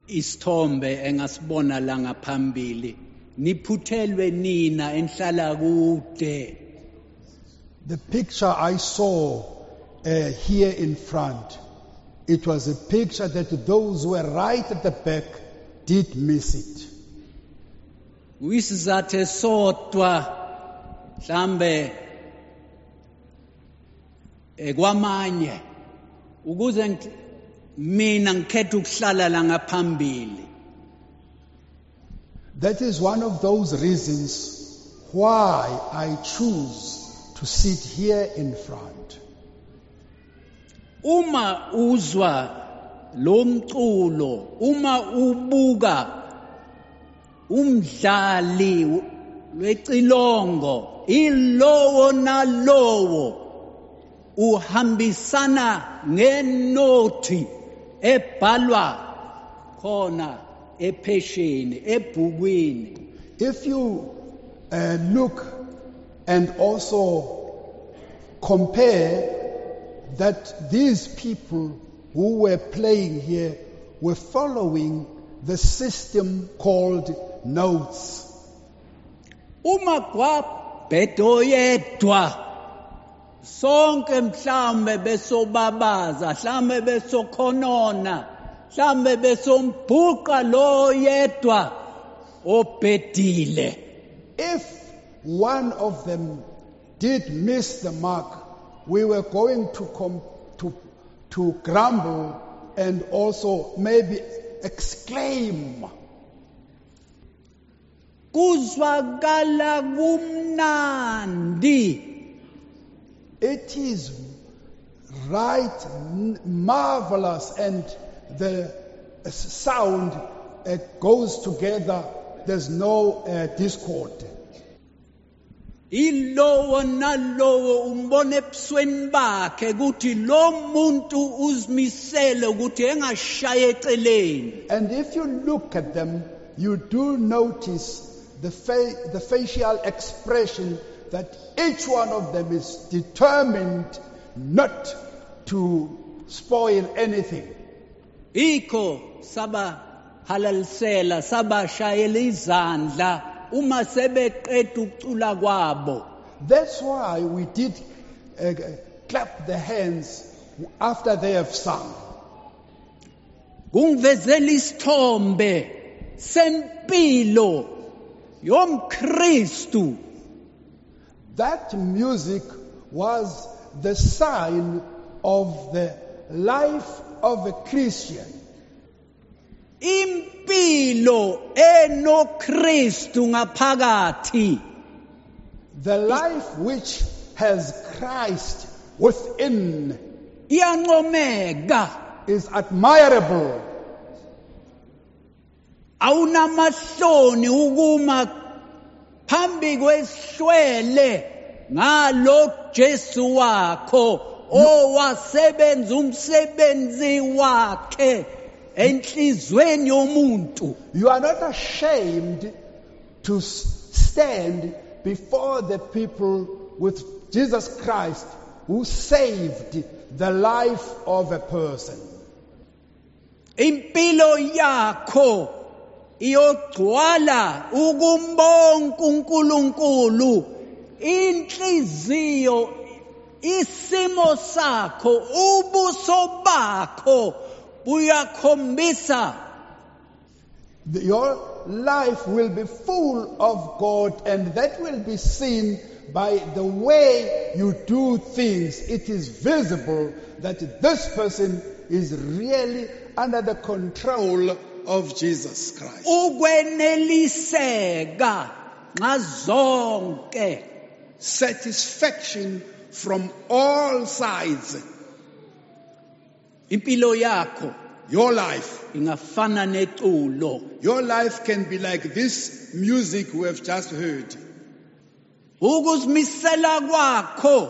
Isithombe engasibona la ngaphambili niphuthelwe nina enhlala kude. The picture I saw here in front, it was a picture that those who were right at the back did miss it. Uyisizathu sodwa mhlambe kwamanye ukuze mina ngikhetha ukuhlala la ngaphambili. That is one of those reasons why I choose to sit here in front. Uma uzwa lo mculo, uma ubuka umdlali wecilongo, ilowo nalowo uhambisana ngenoti ebhalwa khona ephesheni ebhukwini. If you look and also compare that these people who were playing here were following the system called notes. Uma kwabhedo yedwa sonke mhlambe besobabaza, mhlambe besokhonona, mhlambe besombhuqa lo yedwa obhedile. If one of them did miss the mark, we were going to grumble and also maybe exclaim. Kuzwakala kumnandi. It is right, marvelous, and the sound goes together. There's no discord. Ilowo nalowo umbone ebusweni bakhe ukuthi lo muntu uzimisele ukuthi engashaye eceleni. And if you look at them, you do notice the facial expression that each one of them is determined not to spoil anything. Iko saba halalisela, saba shayela izandla uma sebeqeda ukucula kwabo. That's why we did clap the hands after they have sung. Kungivezela isithombe sempilo yomKristu. That music was the sign of the life of a Christian. Impilo enoKristu ngaphakathi. The life which has Christ within Iyancomeka. is admirable. Awunamahloni ukuma phambi kwesihlwele ngalo Jesu wakho owasebenza umsebenzi wakhe enhlizweni yomuntu. You are not ashamed to stand before the people with Jesus Christ who saved the life of a person. Impilo yakho iyogcwala ukumbonga uNkulunkulu, inhliziyo, isimo sakho, ubuso bakho buyakhombisa. Your life will be full of God, and that will be seen by the way you do things. It is visible that this person is really under the control of Jesus Christ. Ukweneliseka ngazonke. Satisfaction from all sides. Impilo yakho, Your life. ingafana neculo. Your life can be like this music we have just heard. Ukuzimisela kwakho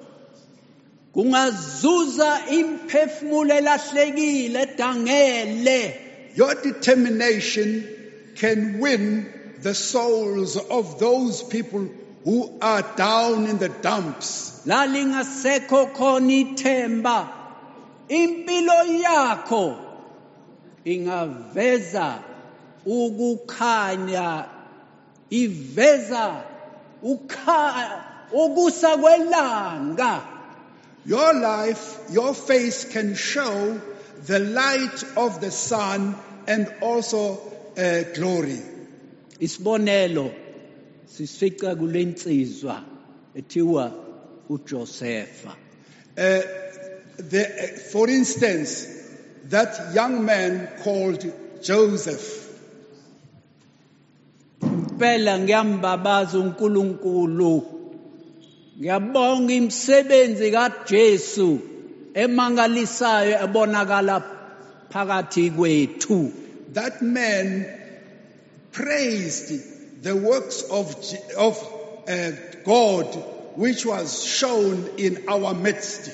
kungazuza imphefumulo elahlekile edangele. Your determination can win the souls of those people who are down in the dumps. Lalingasekho khona ithemba. Impilo yakho ingaveza ukukhanya, iveza ukusa kwelanga. Your life, your face can show the light of the sun and also glory. Isibonelo sisifica kulensizwa ethiwa uJosepha. For instance, that young man called Joseph. Impela ngiyambabaza uNkulunkulu. Ngiyabonga imisebenzi kaJesu emangalisayo ebonakala phakathi kwethu. That man praised the works of God which was shown in our midst.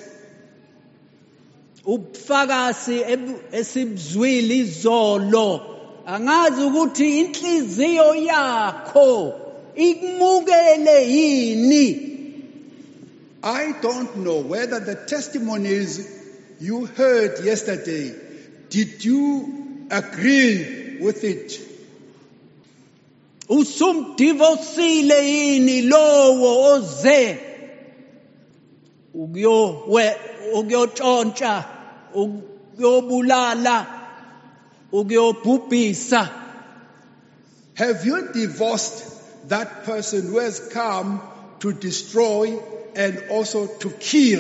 Ubufakazi esibuzwile izolo, angazi ukuthi inhliziyo yakho ikumukele yini. I don't know whether the testimonies you heard yesterday, did you agree with it? Usumdivosile yini lowo oze ukuyotshontsha, ukuyobulala, ukuyobhubhisa? Have you divorced that person who has come to destroy and also to kill?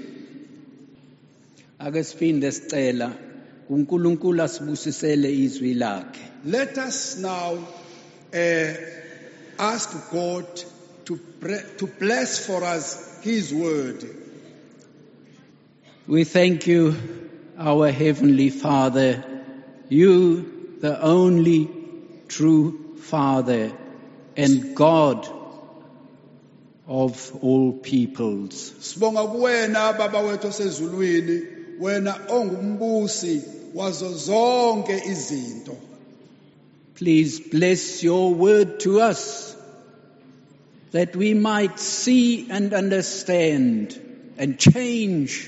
Ake siphinde sicela uNkulunkulu asibusisele izwi lakhe. Let us now ask God to bless for us His word. We thank you, our Heavenly Father, you, the only true Father and God of all peoples. Sibonga kuwena baba wethu osezulwini, wena ongumbusi wazo zonke izinto. Please bless your word to us, that we might see and understand and change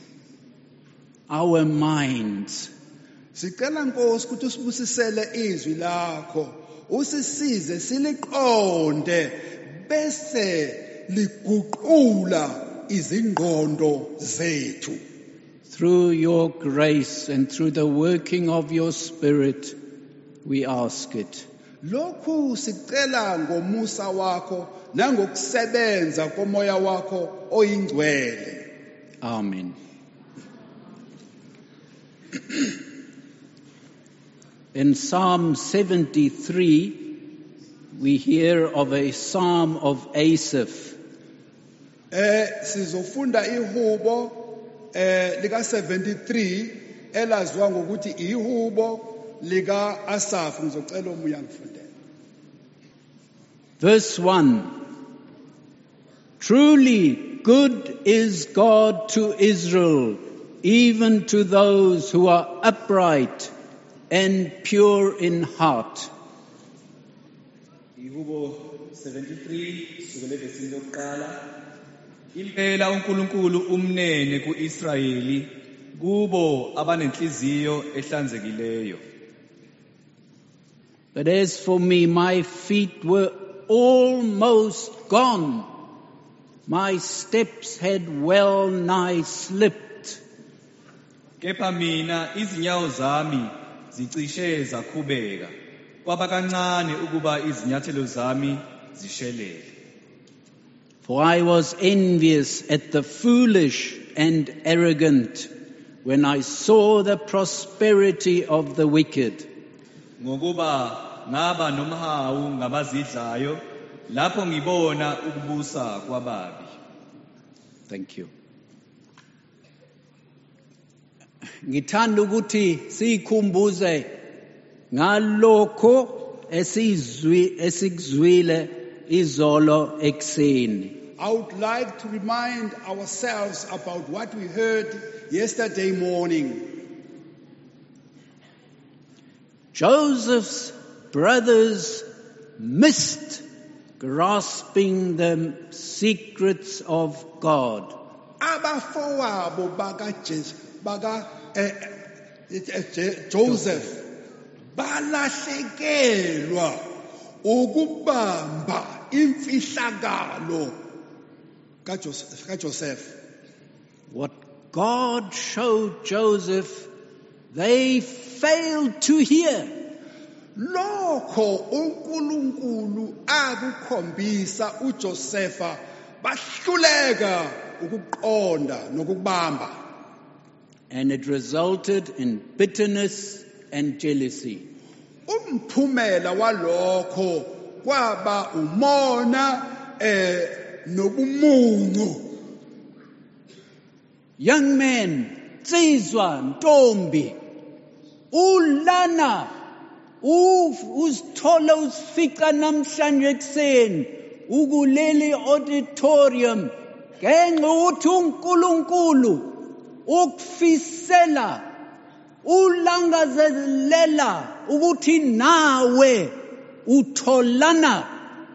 our minds. Sicela Nkosi ukuthi usibusisele izwi lakho, usisize siliqonde bese liguqula izingqondo zethu. Through your grace and through the working of your Spirit, we ask it. Lokhu sicela ngomusa wakho nangokusebenza komoya wakho oyingcwele. Amen. In Psalm 73, we hear of a psalm of Asaph. Sizofunda ihubo lika 73 elazwa ngokuthi ihubo lika Asaph. Ngizocela omunye angifundele. Verse 1. Truly good is God to Israel, even to those who are upright and pure in heart. Ihubo 73 sukela evesini lokuqala. Impela uNkulunkulu umnene kuIsrayeli kubo abanenhliziyo ehlanzekileyo. But as for me, my feet were almost gone. My steps had well nigh slipped. Kepha mina izinyawo zami zicishe zakhubeka. Kwaba kancane ukuba izinyathelo zami zishelele. For I was envious at the foolish and arrogant when I saw the prosperity of the wicked. Ngokuba ngaba nomhawu ngabazidlayo lapho ngibona ukubusa kwababi. Thank you. Ngithanda ukuthi sikhumbuze ngalokho esikuzwile izolo ekseni. I would like to remind ourselves about what we heard yesterday morning. Joseph's brothers missed grasping the secrets of God. Abafowabo baka Joseph balahlekelwa ukubamba imfihlakalo kaJoseph. What God showed Joseph, they failed to hear. Lokho uNkulunkulu akukhombisa uJosepha bahluleka ukuqonda nokubamba. And it resulted in bitterness and jealousy. Umphumela walokho kwaba umona nobumungu. Young men, nsizwa, ntombi, ulana, uzithola uzifica namhlanje ekuseni, ukuleli auditorium, ngenxa ukuthi uNkulunkulu ukufisela, ulangazelela ukuthi nawe utholana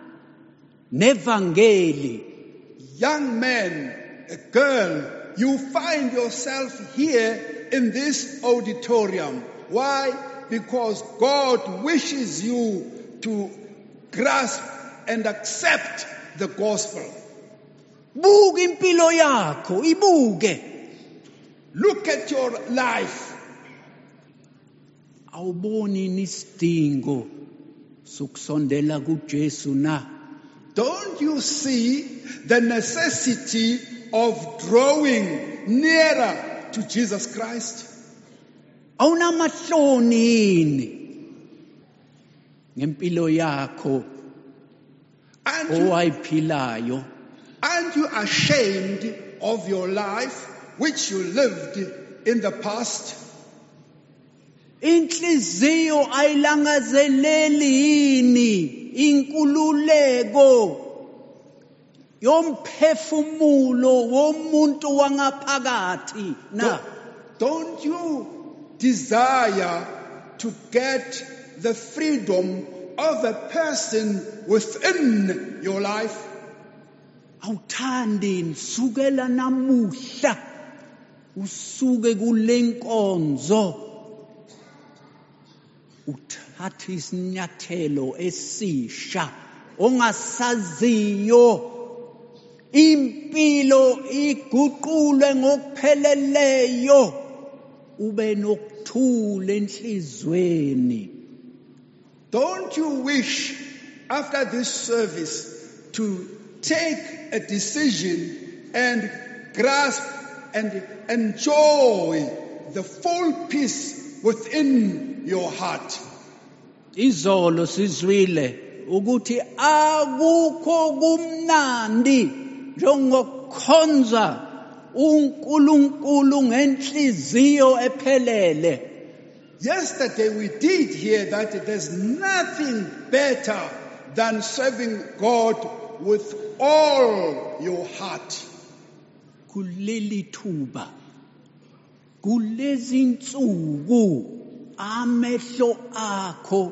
nevangeli. Young man, a girl, you find yourself here in this auditorium. Why? Because God wishes you to grasp and accept the gospel. Buka impilo yakho, ibuke. Look at your life. Awuboni isidingo sokusondela kuJesu na? Don't you see the necessity of drawing nearer to Jesus Christ? Awunamahloni yini ngempilo yakho owayiphilayo? Aren't you ashamed of your life which you lived in the past? Inhliziyo ayilangazeleli yini inkululeko yomphefumulo womuntu wangaphakathi na? Don't you desire to get the freedom of a person within your life? Awuthandi nisukela namuhla usuke kulenkonzo uthatha isinyathelo esisha ongasaziyo, impilo iguqulwe ngokupheleleyo, ube nokuthula enhlizweni. Don't you wish after this service to take a decision and grasp and enjoy the full peace within your heart? Izolo sizwile ukuthi akukho kumnandi njengokukhonza uNkulunkulu ngenhliziyo ephelele. Yesterday we did hear that there's nothing better than serving God with all your heart. Kuleli thuba, kulezi nsuku, amehlo akho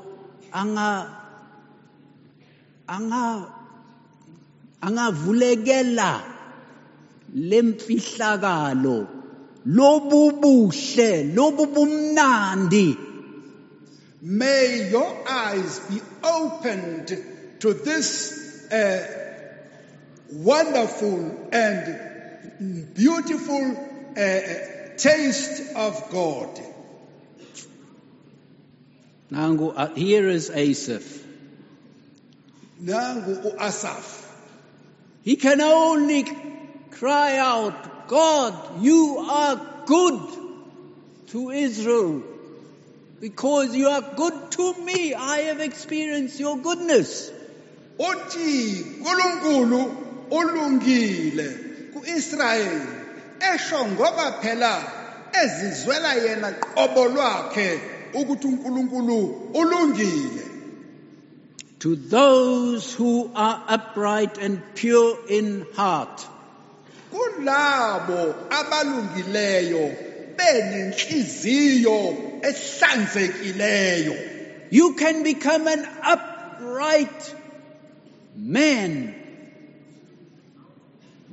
angavulekela lemfihlakalo lobubuhle lobubumnandi. May your eyes be opened to this wonderful and beautiful taste of God. Nangu, here is Asaph. Nangu Asaph. He can only cry out, God, you are good to Israel because you are good to me. I have experienced your goodness. Uthi uNkulunkulu ulungile kuIsrael esho ngoba phela ezizwela yena qobo lwakhe ukuthi uNkulunkulu ulungile. To those who are upright and pure in heart, kulabo abalungileyo benenhliziyo ehlanzekileyo, you can become an upright man,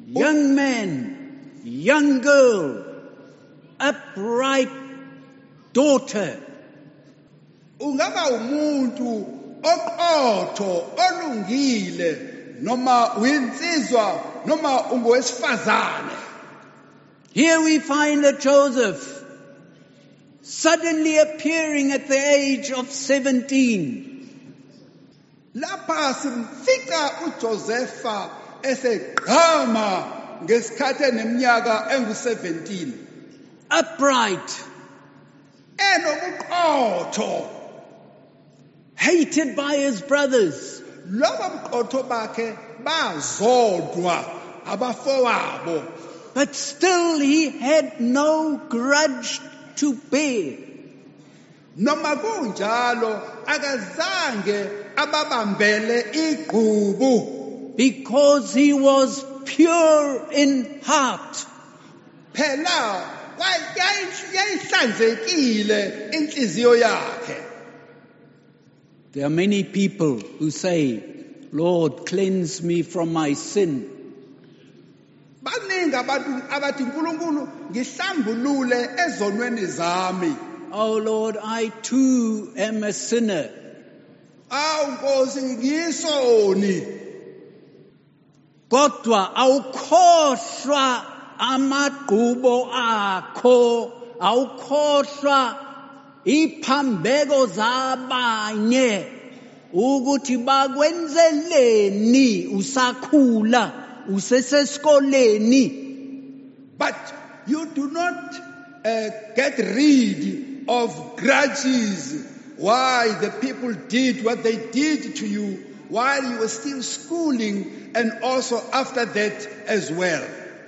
young girl, upright daughter, ungaba umuntu oqotho olungile noma uyinsizwa noma ungowesifazane. here we find that Joseph suddenly appearing at the age of 17. Lapha simfica uJosepha esegqama ngesikhathi eneminyaka engu-17, Upright, enobuqotho, hated by his brothers, lobo buqotho bakhe bazodwa abafowabo, but still he had no grudge to bear. noma kunjalo akazange ababambele igqubu, Because he was pure in heart. phela yayihlanzekile inhliziyo yakhe. There are many people who say, Lord, cleanse me from my sin. Baningi abantu abathi uNkulunkulu ngihlambulule ezonweni zami. Oh Lord, I too am a sinner. Awu Nkosi ngiyisoni. Kodwa awukhohlwa amagqubo akho, awukhohlwa iphambeko zabanye ukuthi bakwenzeleni usakhula usesesikoleni. But you do not get rid of grudges. Why the people did what they did to you while you were still schooling and also after that as well.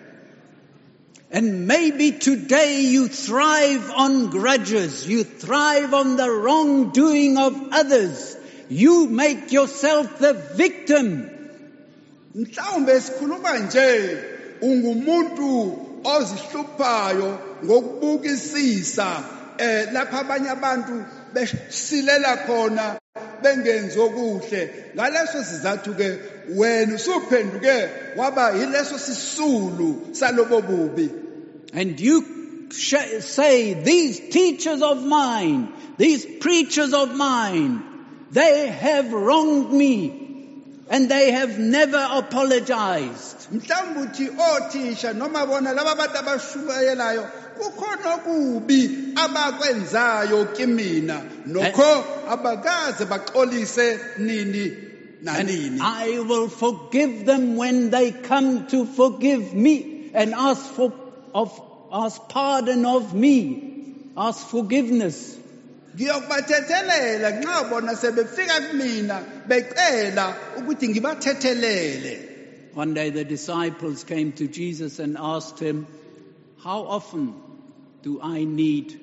And maybe today you thrive on grudges, you thrive on the wrongdoing of others. You make yourself the victim. Mhlawumbe sikhuluma nje ungumuntu ozihluphayo ngokubukisisa lapha abanye abantu besilela khona bengenzi okuhle. Ngaleso sizathu ke wena usuphenduke waba yileso sisulu salobo bubi. And you say, these teachers of mine, these preachers of mine, they have wronged me and they have never apologized. Mhlawumbe uthi othisha noma bona laba bantu abashumayelayo kukhona okubi abakwenzayo kimina nokho abakaze baxolise nini nanini. I will forgive them when they come to forgive me and ask pardon of me, ask forgiveness. Ngiyokubathethelela nxa bona sebefika kumina becela ukuthi ngibathethelele. One day the disciples came to Jesus and asked him, how often do I need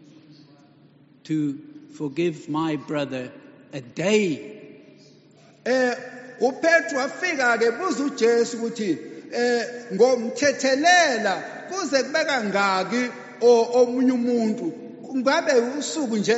to forgive my brother? A day? uPetru wafika ke buza uJesu ukuthi ngomthethelela kuze kubeka ngaki omunye umuntu kungabe usuku nje.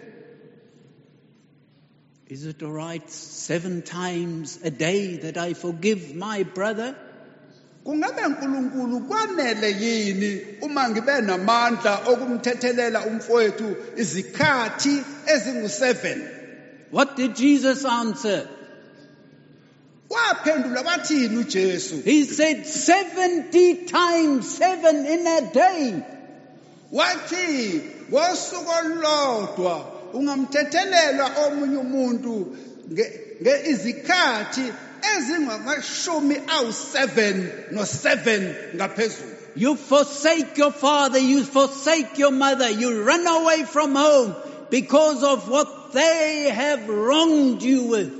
Is it all right 7 times a day that I forgive my brother? Kungabe uNkulunkulu kwanele yini uma ngibe namandla okumthethelela umfowethu izikhathi ezingu7? What did Jesus answer? Waphendula bathini uJesu? He said 70 times 7 in a day. Wathi ngosuku olodwa ungamthethelela omunye umuntu izikhathi ezingamashumi awu7 no7 ngaphezulu. You forsake your father, you forsake your mother, you run away from home because of what they have wronged you with.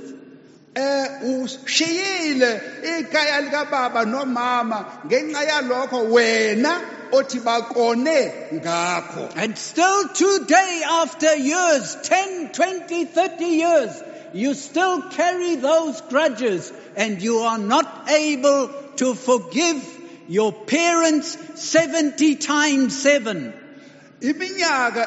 Ushiyile ikhaya likababa nomama ngenxa yalokho wena othi bakone ngakho. And still today, after years, 10, 20, 30 years, you still carry those grudges and you are not able to forgive your parents 70 times 7. Iminyaka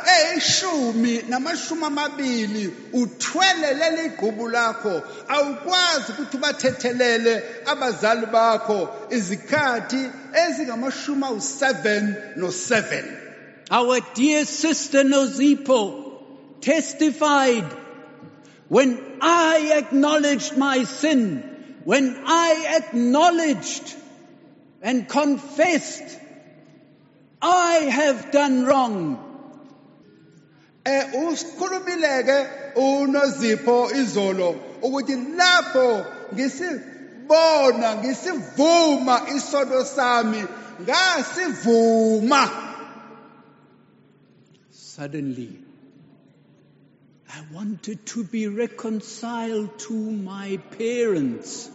namashumi uthwele leli gqubu lakho awukwazi ukuthi bathethelele abazali bakho izikhathi ezingamashumi awu7 no7. Our dear sister Nozipo testified, when I acknowledged my sin, when I acknowledged and confessed, I have done wrong. Usikhulumileke uNozipho izolo ukuthi lapho ngisibona ngisivuma isono sami ngasivuma. Suddenly, I wanted to be reconciled to my parents.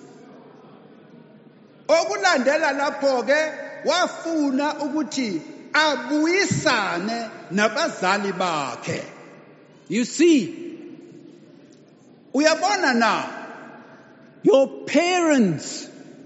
Okulandela lapho ke wafuna ukuthi abuyisane nabazali bakhe. You see, Uyabona na, your parents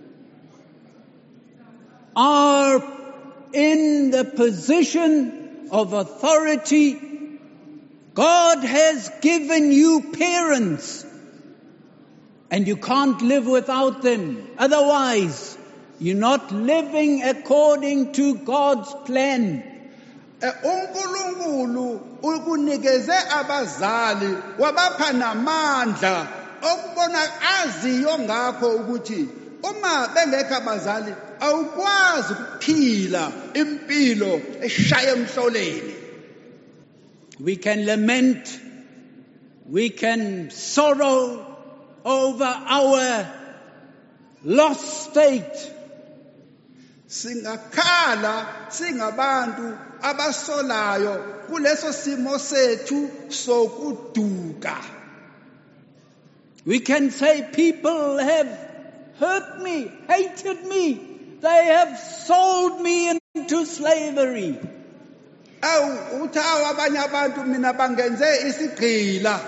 are in the position of authority. God has given you parents, and you can't live without them. Otherwise, you're not living according to God's plan. uNkulunkulu ukunikeze abazali wabapha namandla okubona aziyo ngakho ukuthi uma bengekho abazali awukwazi ukuphila impilo eshaya emhloleni. We can lament, we can sorrow over our lost state. Singakhala singabantu abasolayo kuleso simo sethu sokuduka. We can say people have hurt me, hated me. They have sold me into slavery. Uthawa abanye abantu mina bangenze isigqila.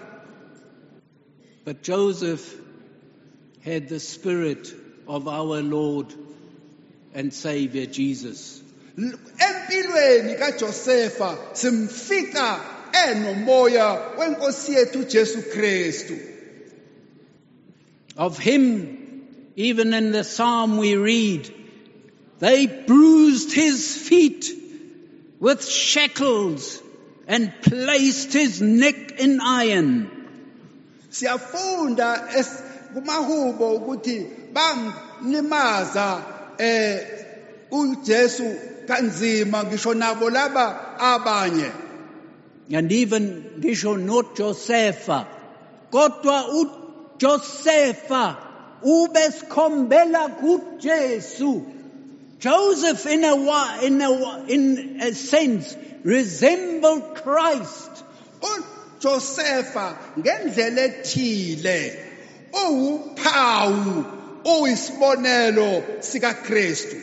But Joseph had the spirit of our Lord and Savior Jesus. Empilweni kaJosefa simfika enomoya wenkosi yethu Jesu Kristu. Of him, even in the psalm we read, they bruised his feet with shackles and placed his neck in iron. Siyafunda kumahubo ukuthi bamlimaza uJesu kanzima ngisho nabo laba abanye. And even ngisho not Josepha, kodwa uJosefa ubesikhombela kuJesu. Joseph in a sense resembled Christ. uJosefa ngendlela ethile uwuphawu uyisibonelo sika Kristu.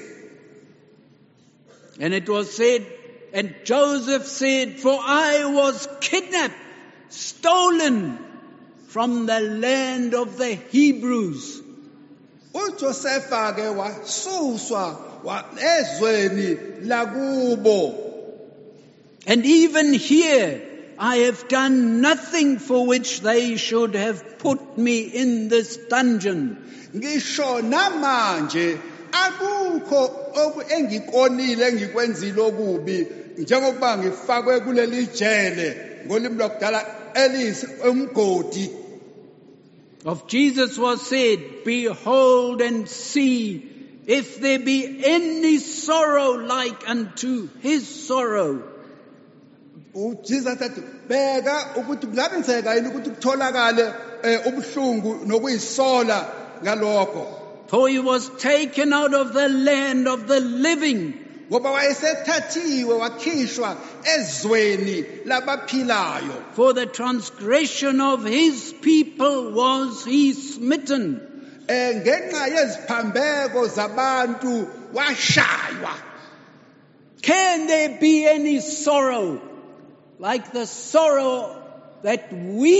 And it was said, and Joseph said, for I was kidnapped, stolen from the land of the Hebrews. uJosefa ke wasuswa ezweni lakubo. And even here I have done nothing for which they should have put me in this dungeon. Ngisho namanje akukho engikonile engikwenzile okubi njengokuba ngifakwe kuleli jele ngolimi lokudala umgodi. Of Jesus was said, behold and see if there be any sorrow like unto his sorrow. uJesu athi bheka ukuthi kungabenzeka yini ukuthi kutholakale ubuhlungu nokuyisola ngalokho. For he was taken out of the land of the living. Ngoba wayesethathiwe wakhishwa ezweni labaphilayo. For the transgression of his people was he smitten. Ngenxa yeziphambeko zabantu washaywa. Can there be any sorrow like the sorrow that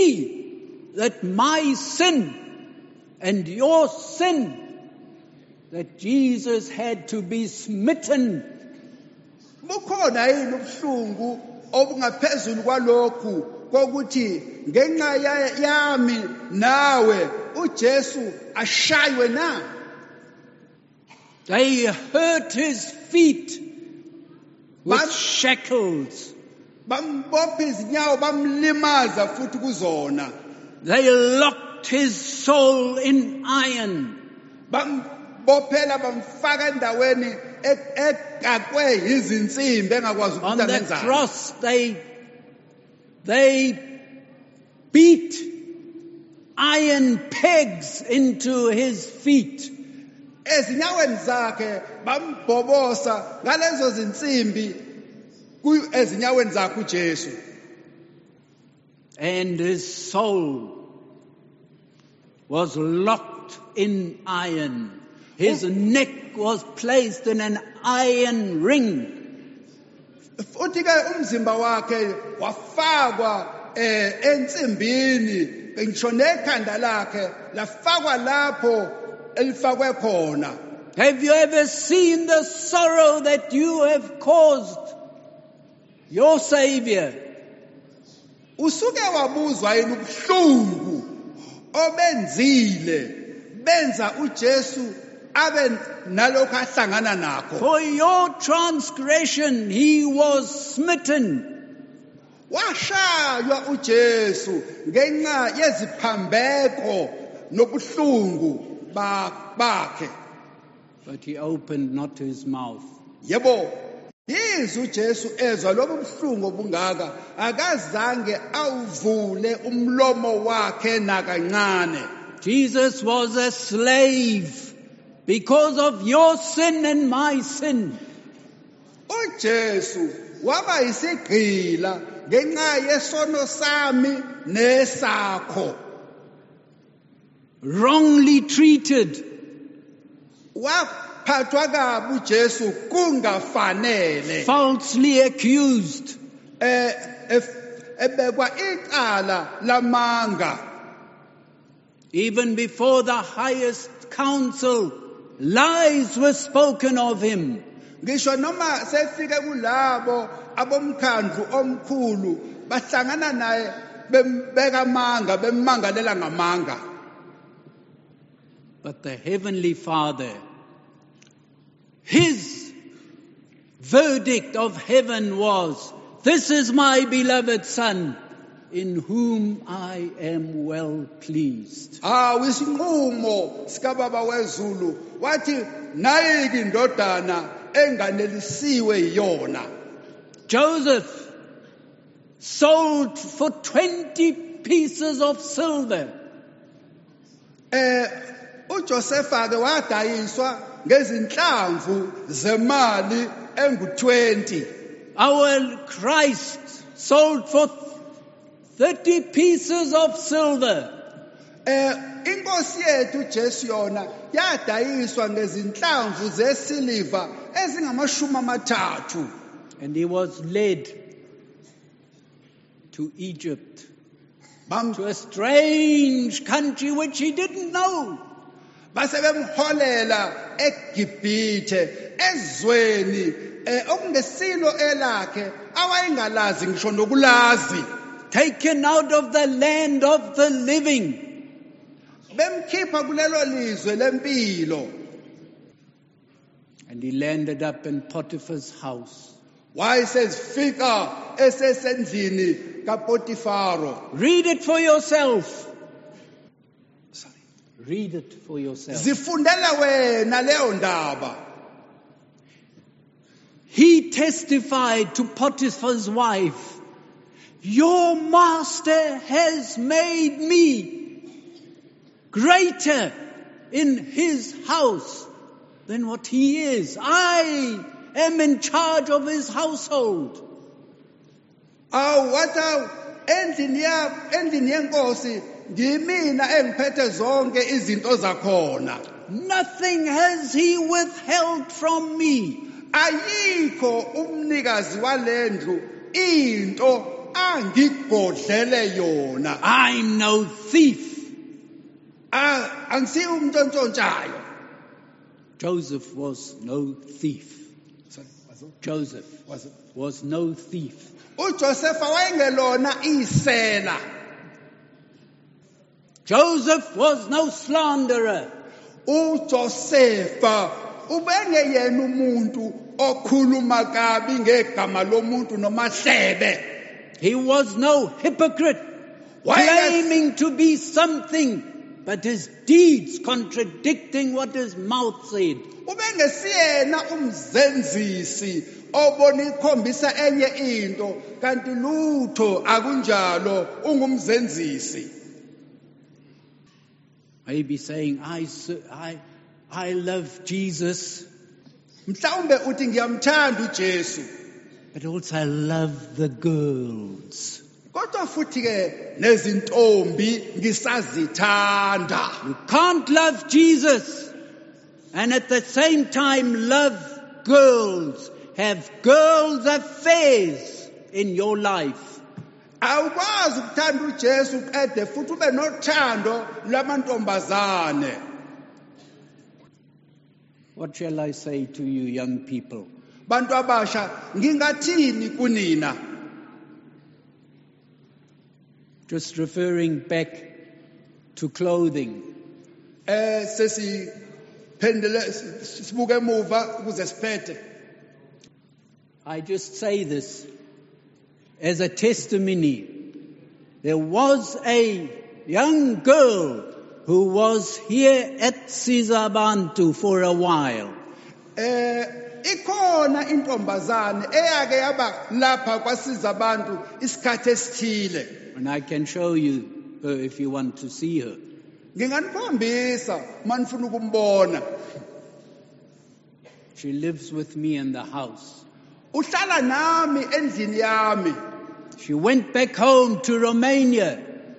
my sin and your sin, that Jesus had to be smitten? Bukhona yini ubuhlungu obungaphezulu kwalokhu kokuthi ngenxa yami nawe uJesu ashaywe na? They hurt his feet with shackles. bambopha izinyawo bamlimaza futhi kuzona. They locked his soul in iron. Bambophela bamfaka endaweni egaqwe izinsimbi engakwazi On ukuthi the angenzani. cross, they beat iron pegs into his feet. Ezinyaweni zakhe bambhobosa ngalezo zinsimbi ezinyaweni zakhe uJesu. And his soul was locked in iron. His neck was placed in an iron ring. Futhi ke umzimba wakhe wafakwa ensimbini, ngisho nekhanda lakhe lafakwa lapho elifakwe khona. Have you ever seen the sorrow that you have caused your Savior? Usuke wabuzwa yini ubuhlungu obenzile benza uJesu abe nalokho ahlangana nakho? For your transgression he was smitten. Washaywa uJesu ngenxa yeziphambeko nobuhlungu bakhe. But he opened not his mouth. Yebo, yize uJesu ezwa lobu buhlungu obungaka akazange awuvule umlomo wakhe nakancane. Jesus was a slave because of your sin and my sin. uJesu waba isigqila ngenxa yesono sami nesakho. Wrongly treated. Waphathwa kabi uJesu kungafanele. Falsely accused. Ebekwa icala lamanga. Even before the highest council, lies were spoken of him. Ngisho noma sefike kulabo abomkhandlu omkhulu bahlangana naye bembeka amanga bemmangalela ngamanga. But the Heavenly Father, his verdict of heaven was, "This is my beloved Son, in whom I am well pleased." Isinqumo sikababa wezulu wathi nayiki indodana enganelisiwe yona. Joseph sold for 20 pieces of silver. uJosepha ke wadayiswa ngezinhlamvu zemali engu-20. Our Christ sold for 30 pieces of silver. Inkosi yethu Jesu yona yadayiswa ngezinhlamvu zesiliva ezingama-30. And he was led to Egypt, to a strange country which he didn't know. Base bemholela eGibhithe ezweni okungesilo elakhe awayengalazi ngisho nokulazi. Taken out of the land of the living. Bemkhipha kulelo lizwe lempilo. And he landed up in Potiphar's house. Wayesezifika esesendlini kaPotifaro. Read it for yourself. Read it for yourself. Zifundela wena leyo ndaba. He testified to Potiphar's wife, "Your master has made me greater in his house than what he is. I am in charge of his household." Wata endlini yenkosi ngimina engiphethe zonke izinto zakhona. Nothing has he withheld from me. Ayikho umnikazi walendlu into angigodlele yona. I'm no thief. Angisiyo umuntu ontshontshayo. Joseph was no thief. Joseph was no thief. uJosepha wayengelona isela. Joseph was no slanderer. uJosepha ubengeyena umuntu okhuluma kabi ngegama lomuntu noma hlebe. He was no hypocrite, claiming to be something, but his deeds contradicting what his mouth said. Ubengesiyena umzenzisi obona ikhombisa enye into kanti lutho akunjalo ungumzenzisi. Maybe saying, I love Jesus, Mhlawumbe uthi ngiyamthanda uJesu, but also I love the girls. kodwa futhi ke nezintombi ngisazithanda. You can't love Jesus and at the same time love girls, have girls' affairs in your life. Awukwazi ukuthanda uJesu qede futhi ube nothando lwamantombazane. What shall I say to you young people? Bantu abasha ngingathini kunina? Just referring back to clothing. Sesiphendele sibuke emuva ukuze siphethe. I just say this as a testimony. There was a young girl who was here at Sizabantu for a while. Ikhona intombazane eyake yaba lapha kwasiza abantu isikhathi esithile. And I can show you her if you want to see her. Nginganikhombisa manifuna ukumbona. She lives with me in the house. Uhlala nami endlini yami. She went back home to Romania.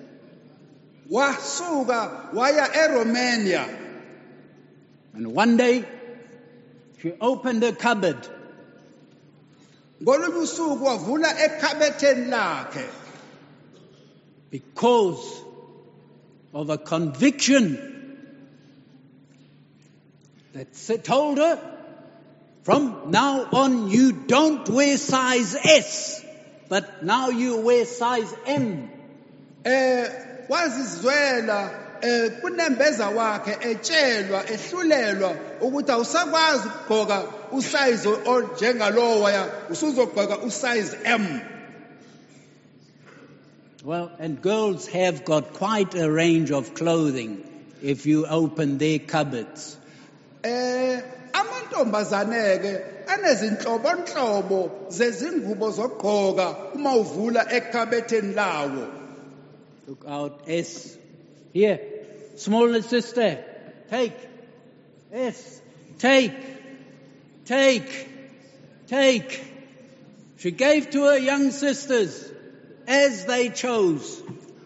Wasuka waya eRomania. And one day, she opened a cupboard. Ngolunye usuku wavula ekhabetheni lakhe. Because of a conviction that told her, from now on you don't wear size S, but now you wear size M. Wazizwela kunembeza wakhe etshelwa ehlulelwa ukuthi awusakwazi ukugqoka usize onjengalowa usuzogqoka usize M. Well, and girls have got quite a range of clothing if you open their cupboards. Amantombazane ke anezinhlobonhlobo zezingubo zogqoka uma uvula ekhabetheni lawo. Look out, S. Here, smaller sister, take. S, take. She gave to her young sisters as they chose.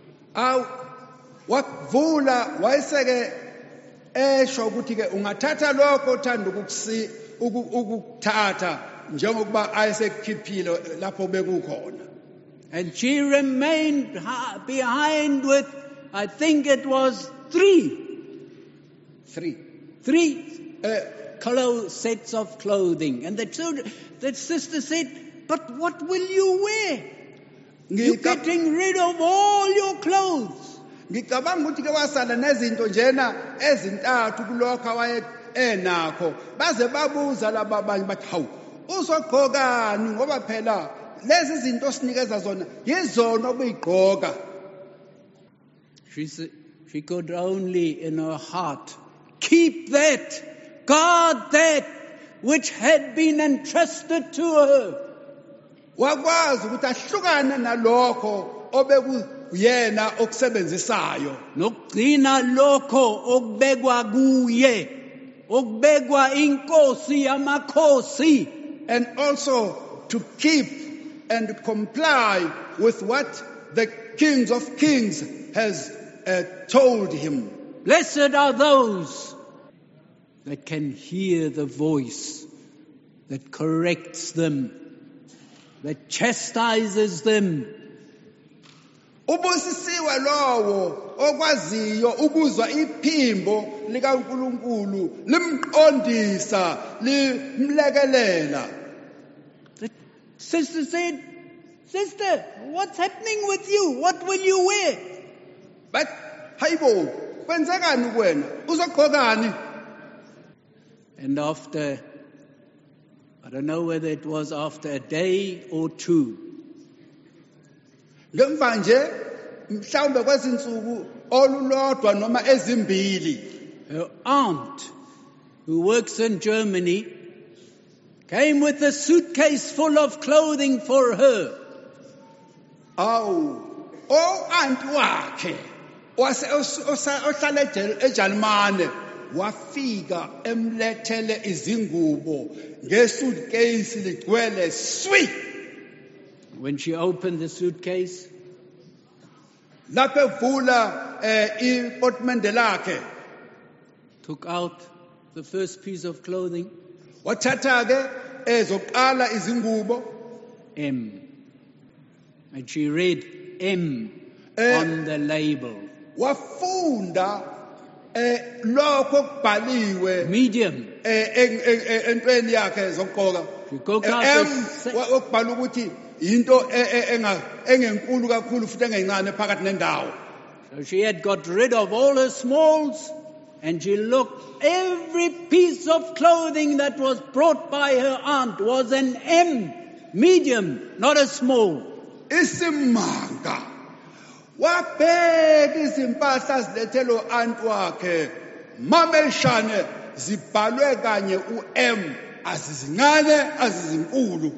Wakuvula wayeseke esho ukuthi ke ungathatha lokho othanda ukukuthatha njengokuba ayesekhiphile lapho bekukhona. And she remained behind with, I think it was three sets of clothing. And the sister said, but what will you wear? You're getting rid of all your clothes. Ngicabanga ukuthi ke wasala nezinto njena ezintathu kulokho waye enakho baze babuza laba abanye bathi hawu uzogqokani ngoba phela lezi zinto sinikeza zona yizona obuyigqoka. She could only in her heart keep that, guard that which had been entrusted to her. Wakwazi ukuthi ahlukane nalokho obekuyena okusebenzisayo. Nokugcina lokho okubekwa kuye, okubekwa inkosi yamakhosi. And also to keep and comply with what the Kings of Kings has told him. Blessed are those that can hear the voice that corrects them, that chastises them. Ubusisiwe lowo okwaziyo ukuzwa iphimbo likaNkulunkulu limqondisa limlekelela. The sister said, "Sister, what's happening with you? What will you wear?" But hayibo kwenzekani kuwena uzogqokani? And after I don't know whether it was after a day or two. Ngemva nje mhlawumbe kwezinsuku olulodwa noma ezimbili Her aunt, who works in Germany, came with a suitcase full of clothing for her. Anti wakhe ohlala eJalimane wafika emlethele izingubo ngesuitcase ligcwele swi. When she opened the suitcase, lapho evula iportmende lakhe took out the first piece of clothing, wathatha ke ezoqala izingubo M. And she read M on the label. wafunda lokho kubhaliwe Medium. entweni yakhe zokugqoka She took out okubhala ukuthi into engenkulu kakhulu futhi engencane phakathi nendawo. So she had got rid of all her smalls, and she looked, every piece of clothing that was brought by her aunt was an M, medium, not a small. Isimanga wabheka izimpahla zilethelo aunt wakhe mamelshane zibhalwe kanye uM azizincane azizinkulu.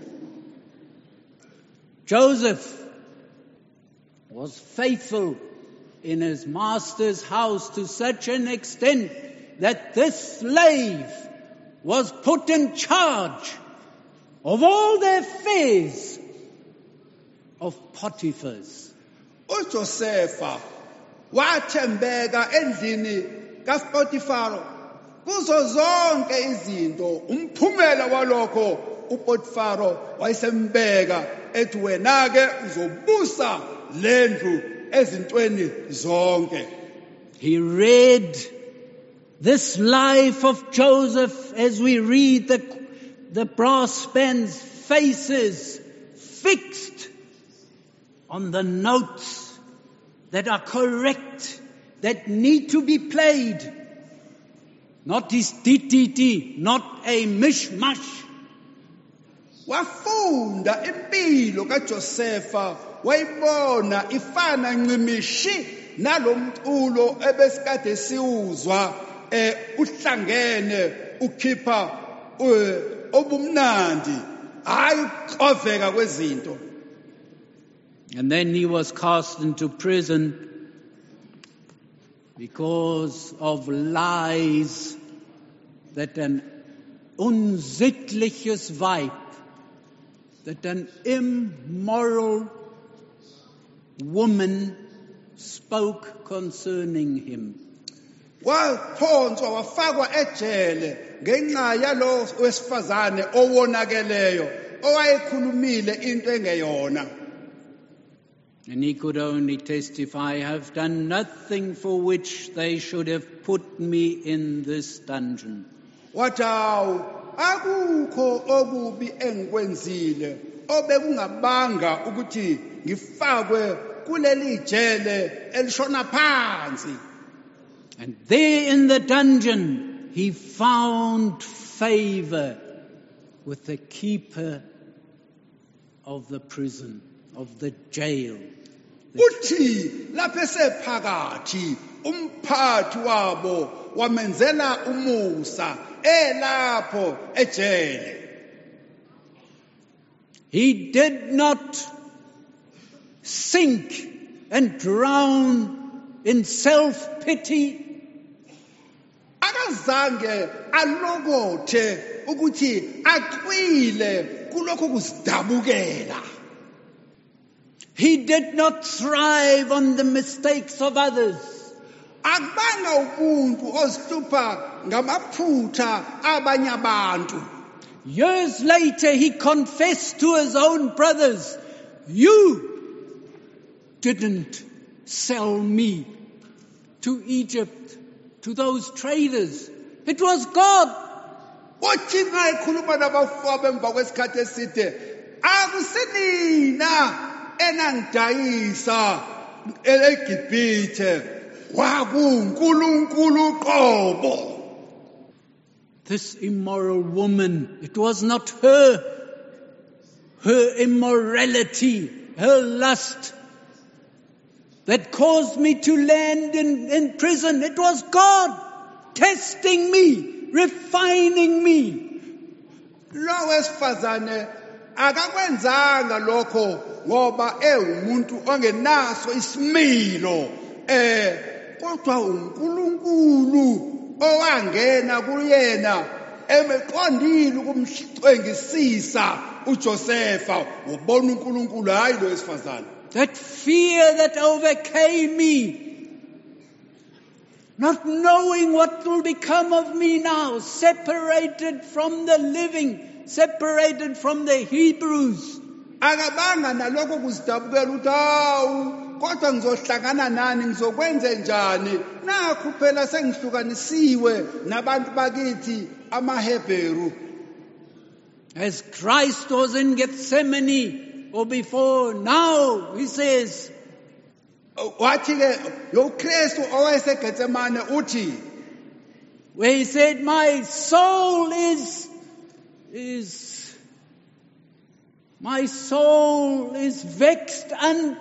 Joseph was faithful in his master's house to such an extent that this slave was put in charge of all the affairs of Potiphar's. uJosefa wathembeka endlini kaPotifaro kuzo zonke izinto. Umphumela walokho uPotifaro wayesembeka ethi wena ke uzobusa lendlu ezintweni zonke. He read this life of Joseph as we read the brass bands, faces fixed on the notes that are correct, that need to be played. Not this DTT, not a mishmash. Wafunda impilo kaJosefa wayibona ifana ncimishi nalomculo ebesikade siuzwa uhlangene ukhipha obumnandi hayi uxoveka kwezinto. And then he was cast into prison because of lies that an unsittliches Weib, that an immoral woman spoke concerning him. Waphonswa wafakwa ejele ngenxa yalo wesifazane owonakeleyo owayekhulumile into engeyona. And he could only testify, I have done nothing for which they should have put me in this dungeon. Wathi akukho okubi engikwenzile obekungabanga ukuthi ngifakwe kuleli jele elishona phansi. And there in the dungeon he found favor with the keeper of the prison, of the jail. Uthi lapho esephakathi umphathi wabo wamenzela umusa elapho ejele. He did not sink and drown in self-pity. Akazange alokothe ukuthi aqwile kulokho kuzidabukela. He did not thrive on the mistakes of others. Akubanga umuntu ozihlupha ngamaphutha abanye abantu. Years later he confessed to his own brothers, you didn't sell me to Egypt, to those traders. It was God. Uthi ngayikhuluma nabafowabo emva kwesikhathi eside, akusenina enangidayisa eGibhithe, kwakuNkulunkulu qobo. this immoral woman, it was not her immorality, her lust that caused me to land in prison. It was God testing me, refining me. Lo wesifazane akakwenzanga lokho ngoba umuntu ongenaso isimilo kodwa uNkulunkulu owangena kuyena emeqondile ukumhlengisisa uJosepha ubona uNkulunkulu hayi lo wesifazane. That fear that overcame me, not knowing what will become of me now, separated from the living, separated from the Hebrews. Akabanga naloko kuzidabukela ukuthi hawu kodwa ngizohlangana nani ngizokwenza njani nakho phela sengihlukanisiwe nabantu bakithi amaHebheru. As Christ was in Gethsemane or before, now he says, Wathi ke lo Kristu owayeseGetsemane uthi where he said, my soul is vexed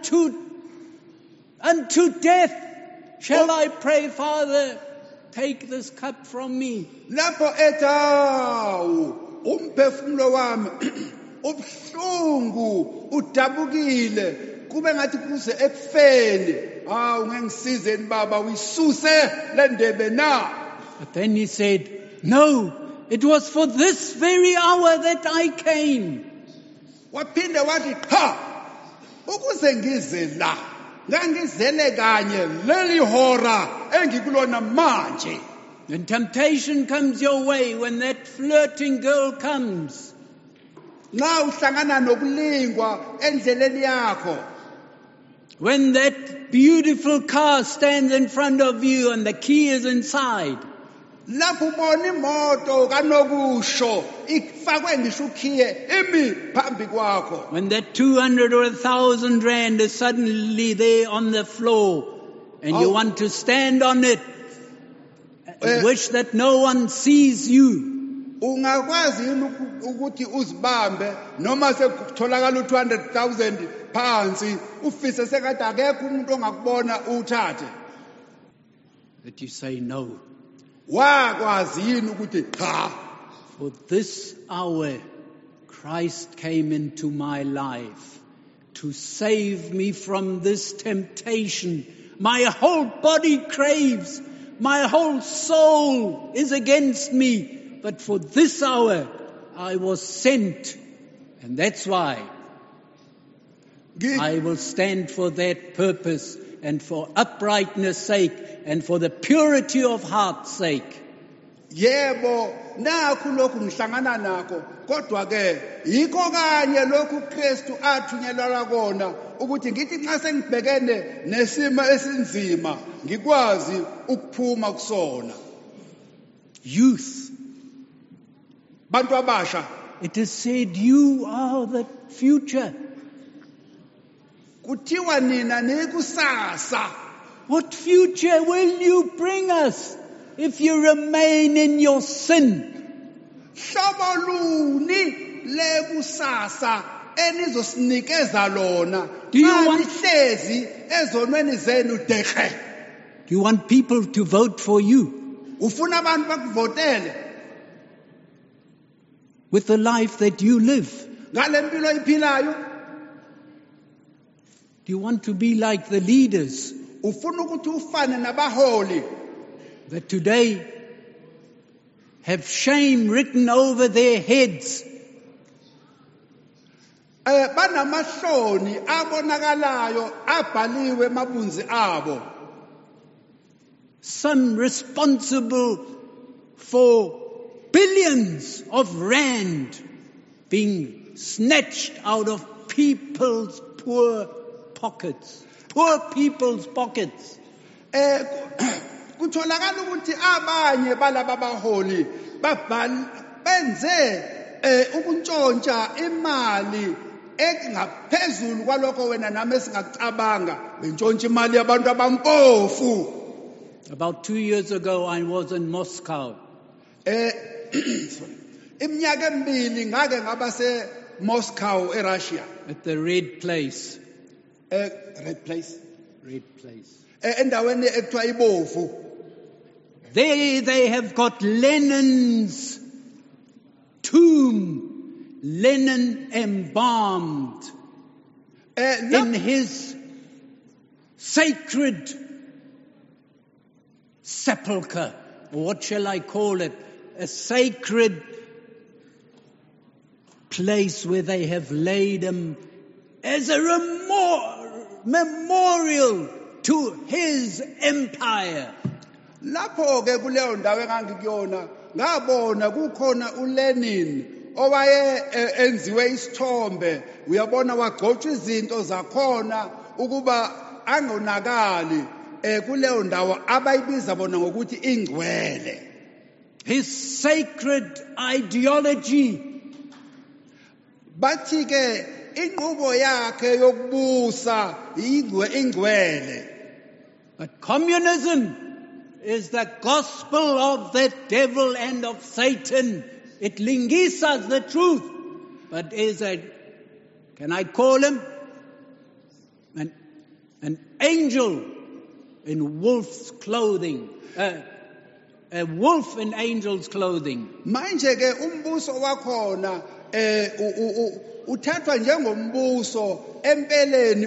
unto death. Shall I pray, Father, take this cup from me? lapho ethawu umphefumulo wami ubhlungu udabukile kube ngathi kuze ekufeni hawu ngengisizeni baba uyisuse le ndebe na. But then he said, no, it was for this very hour that I came. Waphinde wathi ukuze ngize la ngangizele kanye leli hora engikulona manje. When temptation comes your way, when that flirting girl comes, Nxa uhlangana nokulingwa endleleni yakho, when that beautiful car stands in front of you and the key is inside, lapho ubona imoto kanokusho ifakwe ngisho ukhiye imi phambi kwakho, when that 200 or 1,000 rand is suddenly there on the floor and you want to stand on it and wish that no one sees you. ungakwazi yini ukuthi uzibambe noma sekutholakala u200,000 phansi ufise sekade akekho umuntu ongakubona uthathe? That you say no. Wakwazi yini ukuthi For this hour, Christ came into my life to save me from this temptation. My whole body craves. My whole soul is against me. But for this hour, I was sent. And that's why I will stand for that purpose and for uprightness' sake and for the purity of heart's sake. Yebo nakho lokhu ngihlangana nakho kodwa ke yikho kanye lokhu uKristu athunyelwa kona ukuthi ngithi nxa sengibhekene nesimo esinzima ngikwazi ukuphuma kusona. Youth, bantu abasha, it is said you are the future. kuthiwa nina nikusasa. What future will you bring us if you remain in your sin? Hlobo luni lekusasa enizosinikeza lona nihlezi ezonweni zenu deqe? Do you want people to vote for you Ufuna abantu bakuvotele with the life that you live? ngale mpilo iphilayo? Do you want to be like the leaders Ufuna ukuthi ufane nabaholi that today have shame written over their heads? banamahloni abonakalayo abhaliwe emabunzi abo. Some responsible for billions of rand being snatched out of people's poor pockets. Poor people's pockets. Kutholakala ukuthi abanye balaba baholi benze ukuntshontsha imali engaphezulu kwalokho wena nami esingacabanga bentshontsha imali yabantu abampofu. About 2 years ago, I was in Moscow. sorry. Iminyaka emibili ngake ngaba Moscow eRussia. at the Red Place. Red Place. Red Place. Endaweni ekuthiwa ibovu. There they have got Lenin's tomb, Lenin embalmed in his sacred sepulchre. What shall I call it? A sacred place where they have laid him as a memorial to his empire. Lapho ke kuleyo ndawo engangikuyona ngabona kukhona uLenin owaye enziwe isithombe, uyabona wagcotshwa izinto zakhona ukuba angonakali kuleyo ndawo abayibiza bona ngokuthi ingcwele. His sacred ideology, bathi ke inqubo yakhe yokubusa ingcwele. but communism is the gospel of the devil and of Satan. It lingisas the truth, but is can I call him? An angel in wolf's clothing. A wolf in angel's clothing. Manje ke umbuso wakhona uthathwa njengombuso empeleni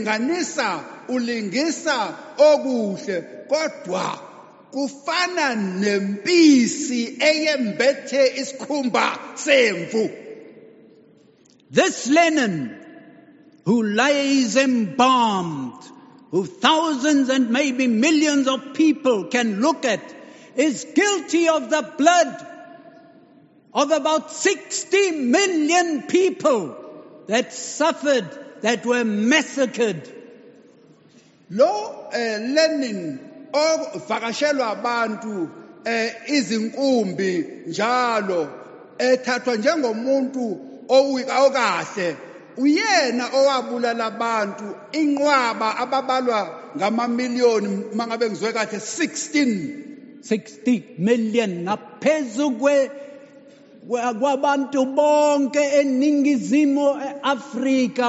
ulingisa okuhle kodwa kufana nempisi eyembethe isikhumba semvu. This Lenin, who lays embalmed, who thousands and maybe millions of people can look at, is guilty of the blood of about 60 million people that suffered, that were massacred. Lo Lenin ovakashelwa abantu izinkumbi njalo ethathwa njengomuntu okahle, uyena owabulala abantu inqwaba ababalwa ngamamiliyoni mangabe ngizwe kahle 60 million ngaphezu kwabantu bonke eningizimu Afrika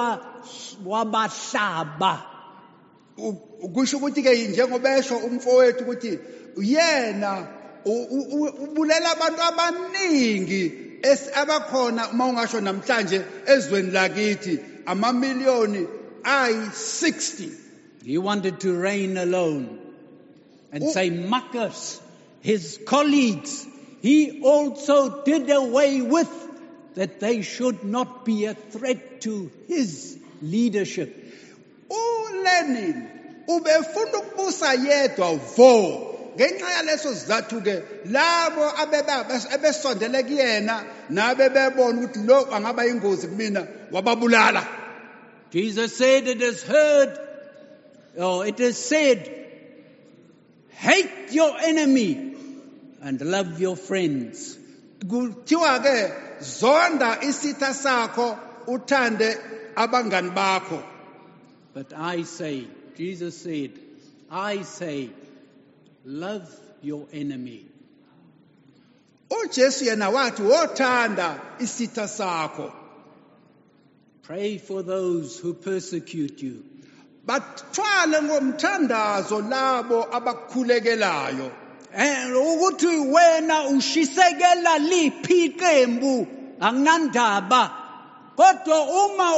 wabahlaba. Kusho ukuthi ke njengobesho umfowethu ukuthi yena ubulela abantu abaningi abakhona uma ungasho namhlanje ezweni lakithi amamiliyoni ayi-60. He wanted to reign alone and say Marcus, his colleagues, he also did away with, that they should not be a threat to his leadership. Lenin ubefuna ukubusa yedwa vo ngenxa yaleso sizathu ke labo abesondele kuyena nabebebona ukuthi lo angaba ingozi kumina wababulala. Jesus said, it is said, hate your enemy and love your friends. Kuthiwa ke zonda isitha sakho uthande abangani bakho. But I say, Jesus said, I say, love your enemy. uJesu yena wathi wothanda isitha sakho. Pray for those who persecute you. Bathwale ngomthandazo labo abakukhulekelayo. Ukuthi wena ushisekela liphi iqembu anginandaba, kodwa uma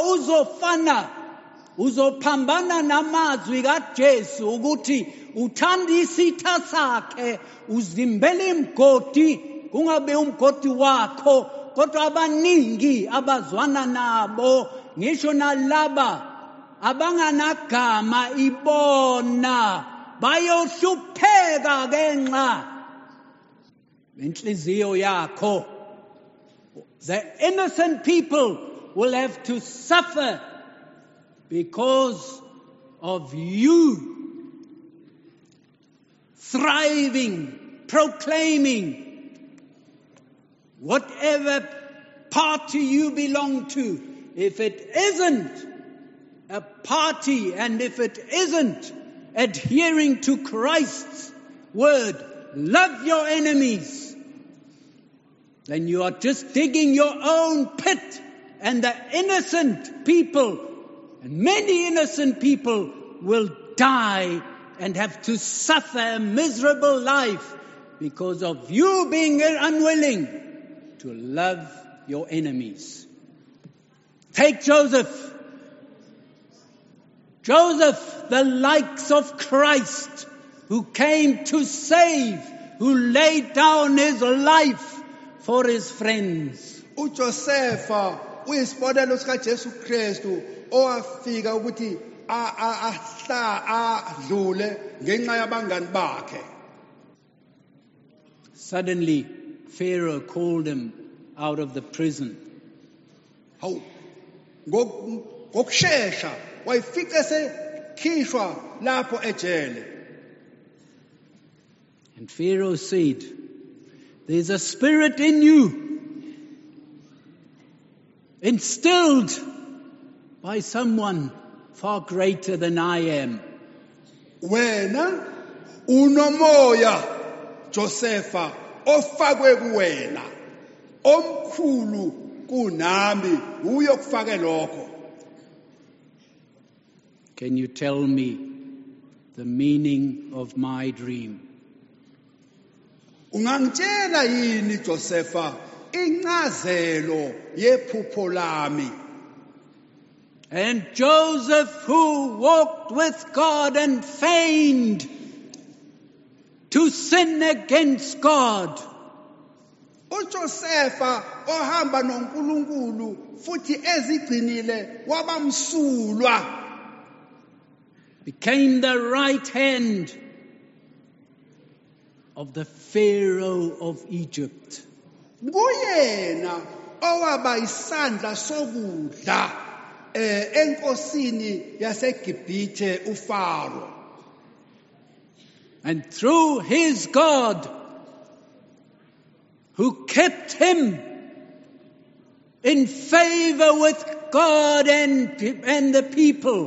uzophambana namazwi kaJesu ukuthi uthanda isitha sakhe, uzimbele imgodi, kungabe umgodi wakho, kodwa abaningi abazwana nabo, ngisho nalaba abanganagama ibona bayohlupheka ngenxa lenhliziyo yakho. The innocent people will have to suffer because of you thriving, proclaiming whatever party you belong to. If it isn't a party and if it isn't adhering to Christ's word, love your enemies, then you are just digging your own pit, and the innocent people, and many innocent people, will die and have to suffer a miserable life because of you being unwilling to love your enemies. Take Joseph. Joseph, the likes of Christ, who came to save, who laid down his life for his friends. uJosepha uyisibonelo sika Jesu Kristu owafika ukuthi adlule ngenxa yabangani bakhe. Suddenly, Pharaoh called him out of the prison. Hawu ngokusheshsha wayifica sekhishwa lapho ejele. And Pharaoh said, there's a spirit in you, instilled by someone far greater than I am. Wena unomoya Josepha ofakwe kuwena omkhulu kunami uyokufake lokho. Can you tell me the meaning of my dream? Ungangitshela yini Josepha incazelo yephupho lami? And Joseph, who walked with God and feigned to sin against God, uJosepha ohamba noNkulunkulu futhi ezigcinile wabamsulwa, became the right hand of the Pharaoh of Egypt. Kuyena owaba isandla sokudla enkosini yaseGibhithe uFaro. And through his God, who kept him in favor with God and the people,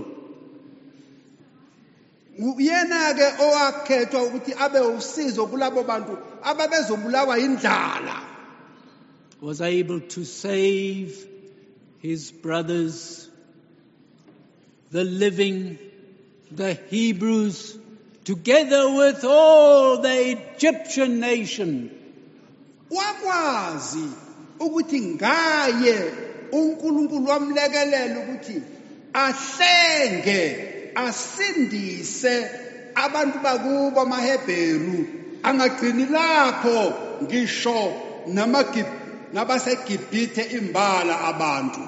uyena ke owakhethwa ukuthi abe usizo kulabo bantu ababezobulawa indlala, was able to save his brothers, the living, the Hebrews, together with all the Egyptian nation. wakwazi ukuthi ngaye uNkulunkulu wamlekelela ukuthi ahlenge asindise abantu bakubo amaHebheru, angagcini lapho ngisho nabaseGibhithe imbala abantu.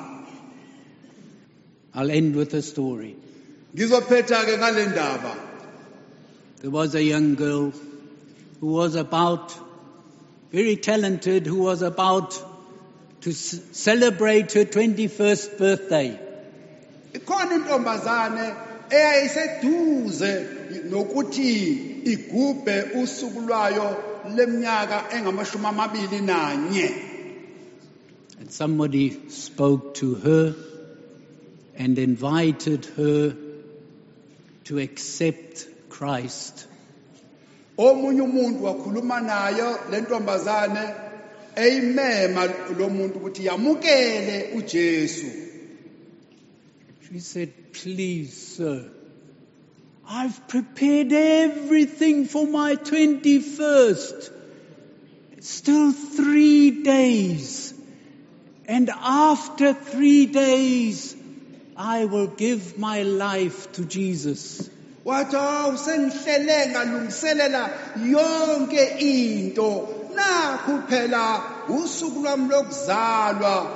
I'll end with a story. Ngizophetha ke ngale ndaba. There was a young girl who was very talented, who was about to celebrate her 21st birthday. Ikhona intombazane eyayiseduze nokuthi igubhe usuku lwayo leminyaka engama-21. And somebody spoke to her and invited her to accept Christ. Omunye umuntu wakhuluma nayo lentombazane eyimema lo muntu ukuthi yamukele uJesu. She said, please, sir, I've prepared everything for my 21st. It's still 3 days. And after 3 days, I will give my life to Jesus. Wathi usengihlele ngalungiselela yonke into, nakhu phela usuku lwami lokuzalwa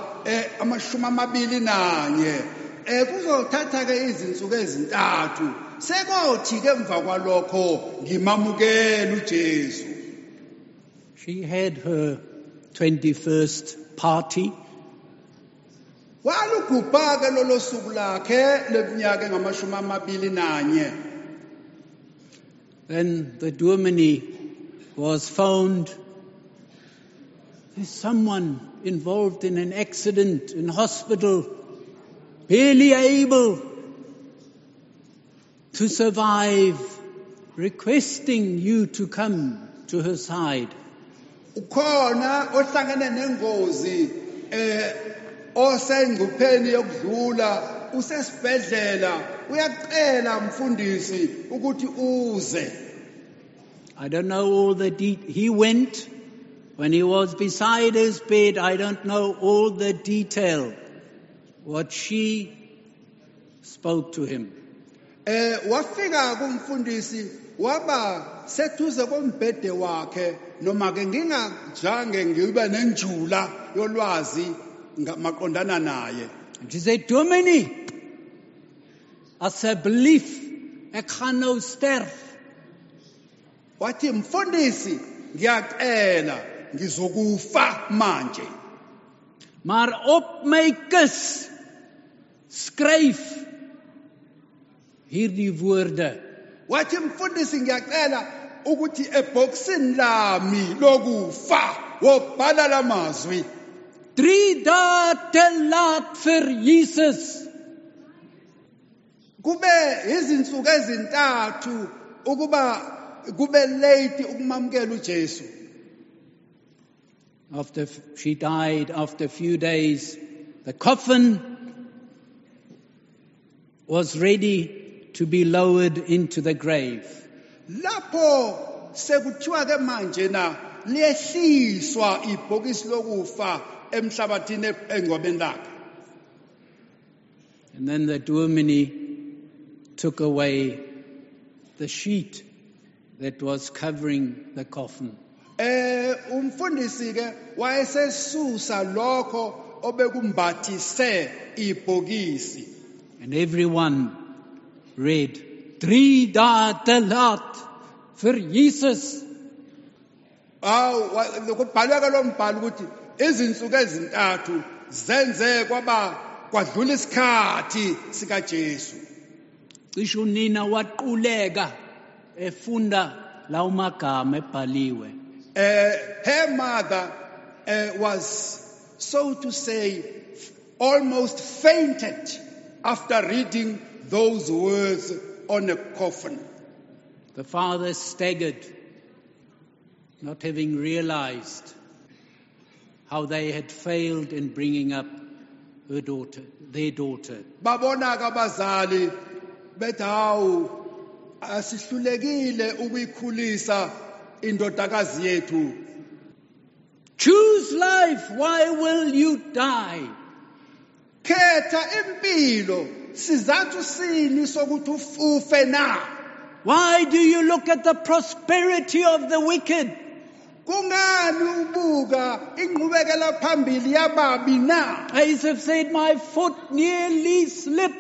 ama-21 kuzothatha ke izinsuku ezintathu, sekothi ke emva kwalokho ngimamukela uJesu. She had her 21st party. Walugubha ke lolo suku lakhe leminyaka engama-21. Then the dominee was phoned. There's someone involved in an accident in hospital, barely able to survive, requesting you to come to her side. ukhona ohlangene nengozi osengcupheni yokudlula usesibhedlela uyacela mfundisi ukuthi uze. I don't know all the he went when he was beside his bed. I don't know all the detail what she spoke to him. Wafika kumfundisi waba seduze kombhede wakhe noma ke ngingajange ngibe nenjula yolwazi maqondana naye. And she said, Dominee, asseblief, ek gaan nou sterf. Wathi mfundisi ngiyacela ngizokufa manje. Maar op my kus skryf hierdie woorde. Wathi mfundisi ngiyacela ukuthi eboxini lami lokufa wobhala lamazwi. 3 dae te laat vir Jesus. Kube izinsuku ezintathu ukuba kube late ukumamkela uJesu. After she died, after a few days, the coffin was ready to be lowered into the grave. Lapho sekuthiwa ke manje na liyehliswa ibhokisi lokufa emhlabathini engcwabeni lakhe. And then the dominee took away the sheet that was covering the coffin. Umfundisi ke wayesesusa lokho obekumbathise ibhokisi. And everyone read, 3 dae te laat vir Jesus. Kubhalwe ke lo mbhalo ukuthi izinsuku ezintathu zenze kwadlula isikhathi sika Jesu. Cishe unina waquleka efunda lawo magama ebhaliwe. Her mother was, so to say, almost fainted after reading those words on a coffin. The father staggered, not having realized how they had failed in bringing up their daughter. Babona abazali bethi hawu asihlulekile ukuyikhulisa indodakazi yethu. Choose life, why will you die? Khetha impilo, sizathu sini sokuthi ufe na? Why do you look at the prosperity of the wicked? Kungani ubuka ingqubekela phambili yababi na? Asaph said, my foot nearly slipped.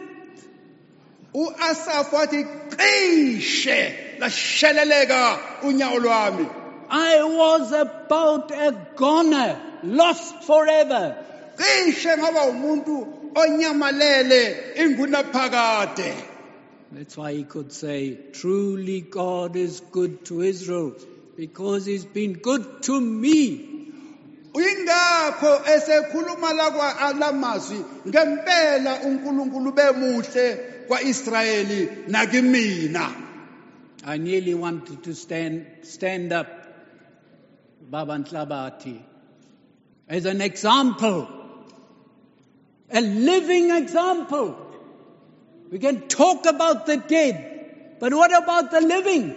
Asaph wathi cishe lasheleleka unyawo lwami. I was about a goner, lost forever. Cishe ngaba umuntu onyamalele ingunaphakade. That's why he could say, truly God is good to Israel, because he's been good to me. Ingakho esekhuluma lamazwi ngempela uNkulunkulu bemuhle kwaIsrayeli nakimina. I nearly wanted to stand up, Baba Nhlabati, as an example, a living example. We can talk about the dead, but what about the living?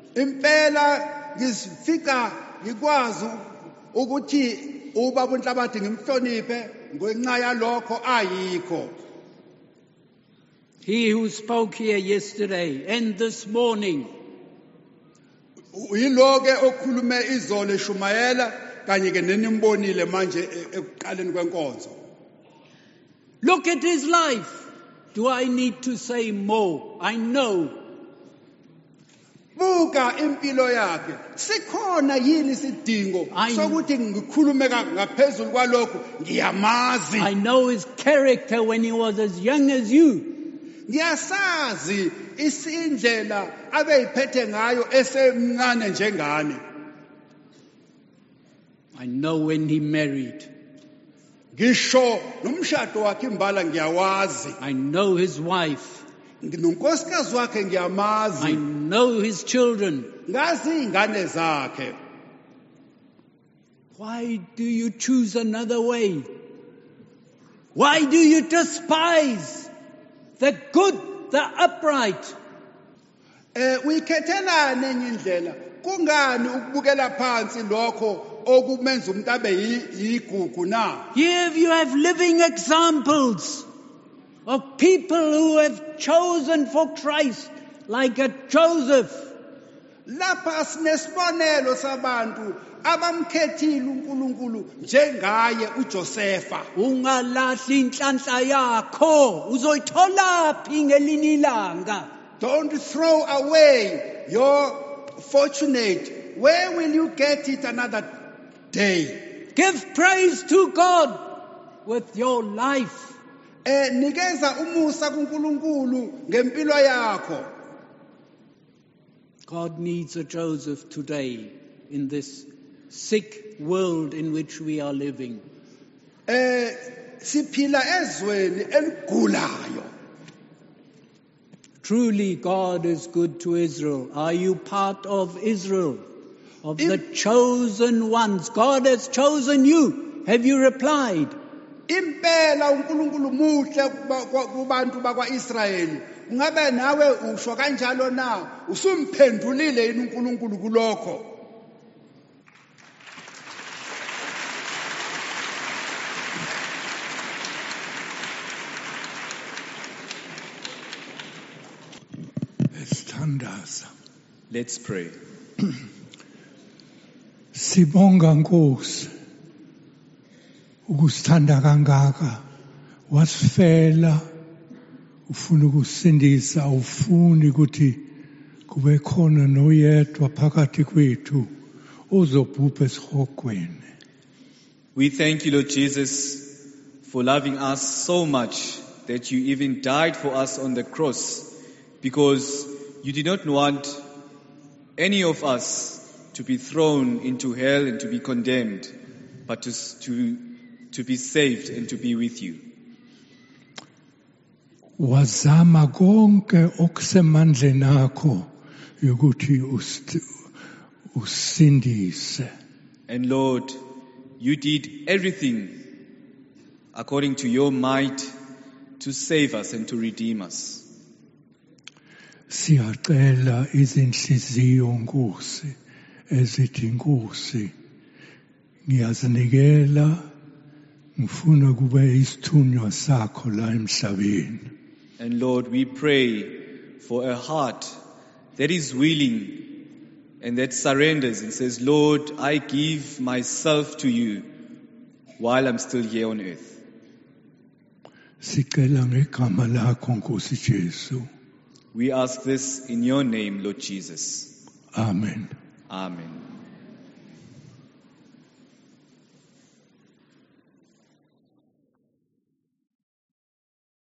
Impela ngifika ngikwazi ukuthi uBaba uNhlabathi ngimhloniphe ngenxa yalokho ayikho. He who spoke here yesterday and this morning, Yiloke okhulume izolo eshumayela kanye ke nenimbonile manje ekuqaleni kwenkonzo. look at his life. Do I need to say more? I know. Buka impilo yakhe. Sikhona yini isidingo sokuthi ngikhulume ngaphezulu kwalokho? Ngiyamazi. I know his character when he was as young as you. Ngiyasazi isindlela abeyiphethe ngayo esemncane njengane. I know when he married. Ngisho nomshado wakhe imbala ngiyawazi. I know his wife. Nonkosikazi wakhe I ngiyamazi. know his children. Ngazi ingane zakhe. Why do you choose another way? Why do you despise the good, the upright? Uyikhethelana enye indlela. Kungani ukubukela phansi lokho okumenza umuntu abe yigugu na? Here you have living examples of people who have chosen for Christ, like a Joseph. Lapha sinesibonelo sabantu abamkhethile uNkulunkulu njengaye uJosefa. Ungalahli inhlanhla yakho, uzoyithola phi ngelinye ilanga. Don't throw away your fortunate. Where will you get it another day? Give praise to God with your life. Nikeza umusa kuNkulunkulu ngempilo yakho. God needs a Joseph today in this sick world in which we are living. Siphila ezweni eligulayo. Truly God is good to Israel. Are you part of Israel? Of the chosen ones? God has chosen you. Have you replied? Impela uNkulunkulu muhle kubantu bakwaIsrayeli. Ungabe nawe usho kanjalo na? Usumphendulile yini uNkulunkulu kulokho? Let's pray. Sibonga Nkosi ukusithanda kangaka wasifela ufuna ukusindisa ufuni ukuthi kube khona noyedwa phakathi kwethu ozobhubha esihogweni. We thank you, Lord Jesus, for loving us so much that you even died for us on the cross, because you did not want any of us to be thrown into hell and to be condemned, but to be saved and to be with you. Wazama konke okusemandleni akho ukuthi usindise. And Lord, you did everything according to your might to save us and to redeem us. Siyacela izinhliziyo Nkosi ezithi Nkosi ngiyazinikela ngifuna kube isithunywa sakho la emhlabeni. And Lord, we pray for a heart that is willing and that surrenders and says, Lord, I give myself to you while I'm still here on earth. Sicela ngegama lakho Nkosi Jesu. We ask this in your name, Lord Jesus. Amen. Amen.